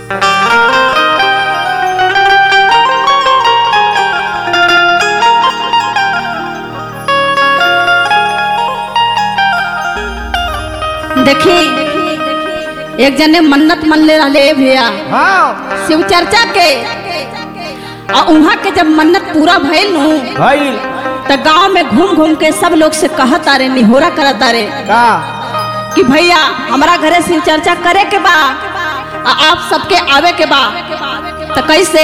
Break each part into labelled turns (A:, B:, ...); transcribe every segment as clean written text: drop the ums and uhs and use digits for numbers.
A: देखी एक जने मन्नत मन ले रहे भैया शिव चर्चा के और वहाँ के जब मन्नत पूरा भइल नु तो गांव में घूम घूम के सब लोग से कहत तारे निहोरा करत तारे कि भैया हमारा घरे शिव चर्चा करे के बा आप सबके आवे के बा। तो कैसे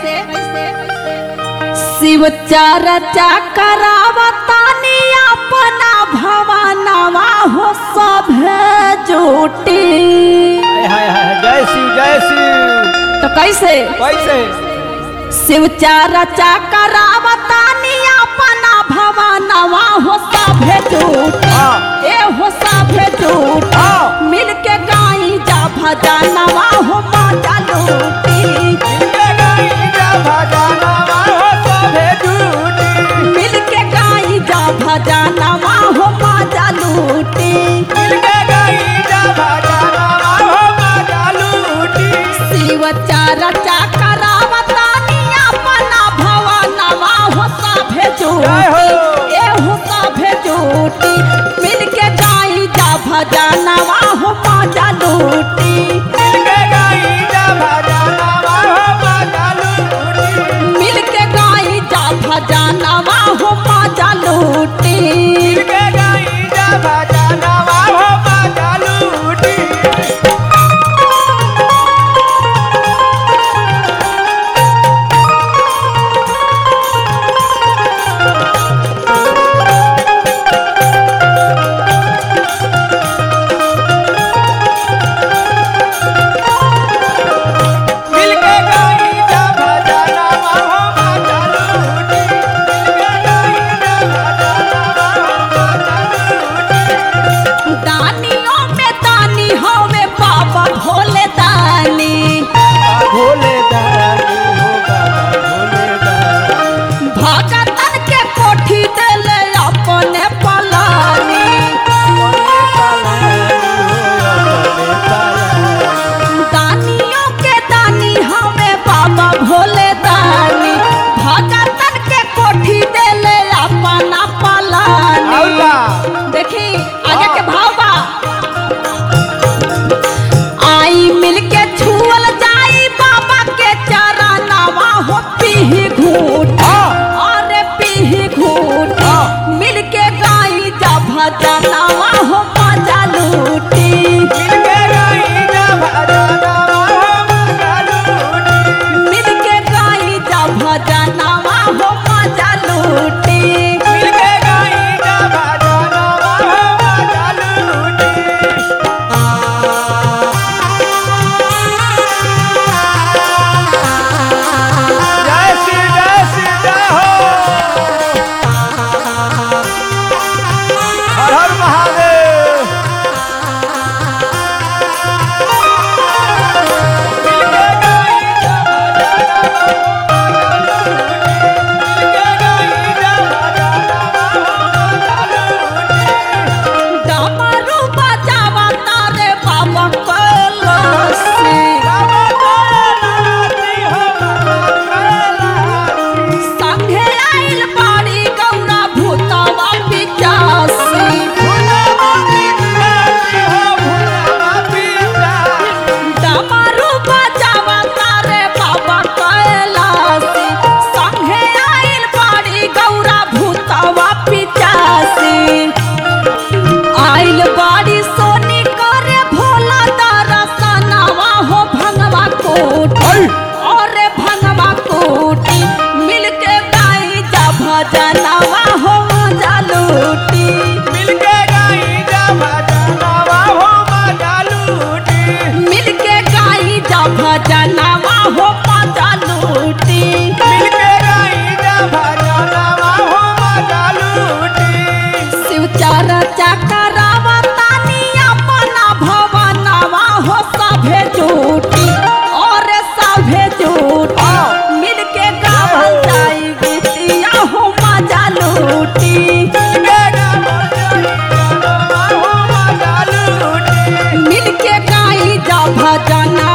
A: शिव चर्चा करावतानी अपना भवनवा हो सब जुटी।
B: जय शिव जय शिव।
A: तो कैसे
B: कैसे
A: शिव चर्चा करावतानी अपना भवनवा हो सब जुटी। ए हो सब जुटी मिल के गाई जा भजनवा हो माता लूटी। मिल के गाई जा भजनवा हो माता लूटी। शिव चर्चा करावतानी अपना भवनवा हो सभे जुटी। ए हो सभे जुटी मिल के गाई जा भजनवा हो माता लूटी। मिल के गाई जा भजनवा हो माता लूटी। मिल के गाई जा भजना